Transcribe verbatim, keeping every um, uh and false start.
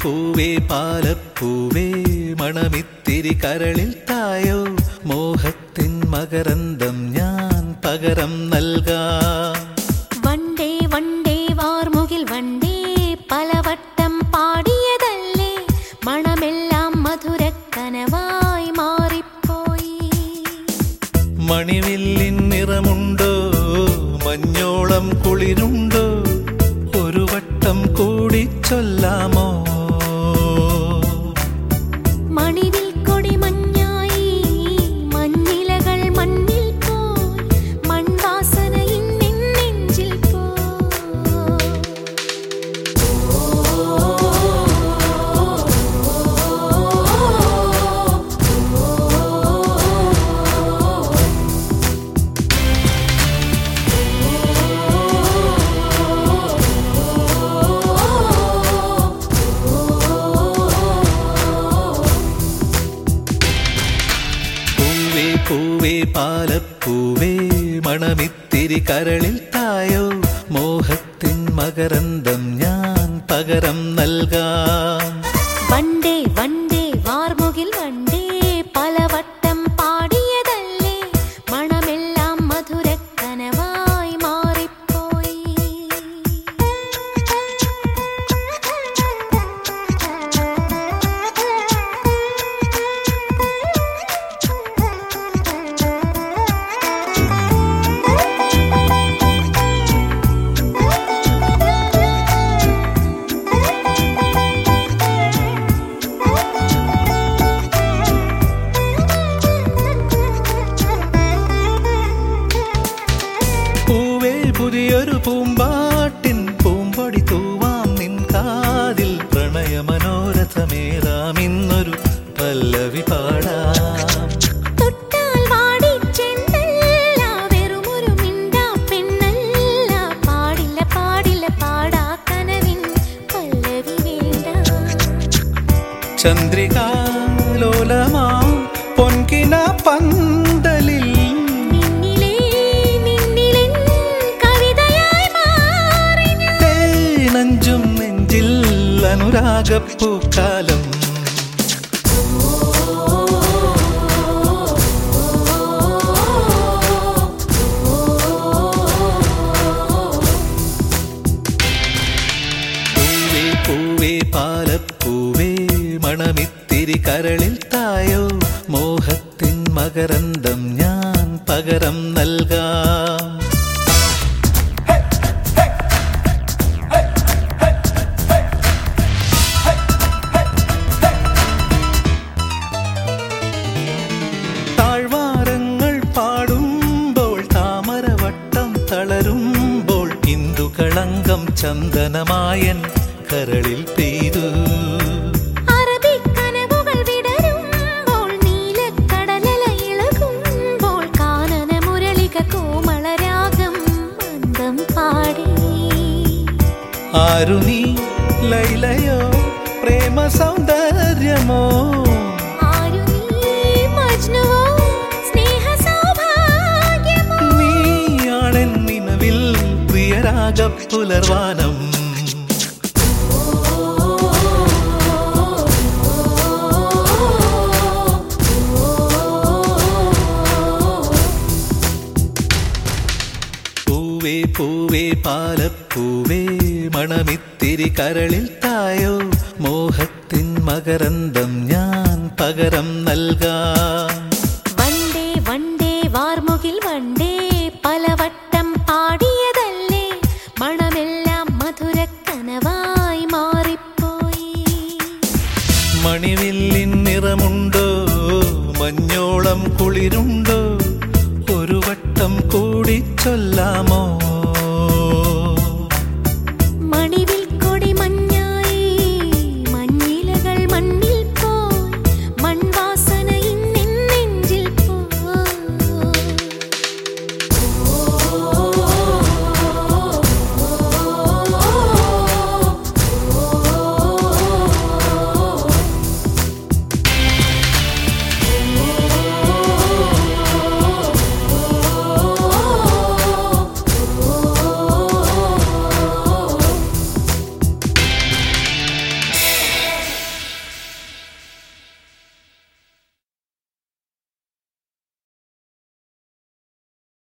പൂവേ പാലപ്പൂവേ മണമിത്തിരി കരളിൽ തായോ മോഹത്തിൻ മകരന്തം ഞാൻ പകരം നൽകാം. വണ്ടേ വണ്ടേ വാർമുകിൽ വണ്ടേ പലവട്ടം പാടിയതല്ലേ മണമെല്ലാം മധുരക്കനവായി മാറിപ്പോയി. മണിവില്ലിൻ നിറമുണ്ടോ മഞ്ഞോളം കുളിരുണ്ടോ ഒരു വട്ടം കൂടി ചൊല്ലാമോ. മണിവിൽ കൊടി മഞ്ഞായി മഞ്ഞിലകൾ മണ്ണിൽ പോയി മൺവാസന ഇന്നിൻ നെഞ്ചിൽ പൂവേ പാലപ്പൂവേ മണമിത്തിരി കരളിൽ തായോ മോഹത്തിൻ മകരന്തം ഞാൻ പകരം നൽകാം. വണ്ടേ വണ്ടേ വാർമുകിൽ വണ്ടേ പലവട്ടം പാടിയതല്ലേ മണമെല്ലാം മധുരക്കനവായി മാറിപ്പോയി. പുതിയൊരു പൂമ്പാട്ടിൻ പൂമ്പൊടി തൂവാം നിൻ കാതിൽ പ്രണയമനോരഥമേറാം ഇന്നൊരു പല്ലവി പാടാം. തൊട്ടാൽ വാടി ചെണ്ടല്ല വെറുമൊരു മിണ്ടാ പെണ്ണല്ല പാടില്ല പാടില്ല പാടാ കനവിൻ പല്ലവി വേണ്ട. ചന്ദ്രികാലോലമാം പൊൻകിന പന്തലിൽ നെഞ്ചും നെഞ്ചിൽ അനുരാഗപ്പൂക്കാലം. പൂവേ പൂവേ പാലപ്പൂവേ മണമിത്തിരി കരളിൽ തായോ മോഹത്തിൻ മകരന്തം ഞാൻ പകരം നൽകാം. താഴ്വാരങ്ങൾ പാടുമ്പോൾ താമരവട്ടം തളരുമ്പോൾ ഇന്ദുകളങ്കം ചന്ദനമായൻ കരളിൽ പെയ്തു. അറബിക്കനവുകൾ വിടരുമ്പോൾ നീലക്കടലല ഇളകുമ്പോൾ കാനന മുരളിക കോമളരാഗം മന്ദം പാടി. ആരു നീ ലൈലയോ പ്രേമ സൗന്ദര്യമോ നീയാണെൻ നിലവിൽ പ്രിയരാഗപ്പുലർവാനം. പൂവേ പൂവേ പാലപ്പൂവേ മണമിത്തിരി കരളിൽ തായോ മോഹത്തിൻ മകരന്തം ഞാൻ പകരം നൽകാം. വണ്ടേ വണ്ടേ വാർമുകിൽ വണ്ടേ പലവട്ടം പാടിയതല്ലേ മണമെല്ലാം മധുരക്കനവായി മാറിപ്പോയി. മണിവില്ലിൻ നിറമുണ്ടോ മഞ്ഞോളം കുളിരുണ്ടോ ഒരു വട്ടം കൂടി ചൊല്ലാമോ.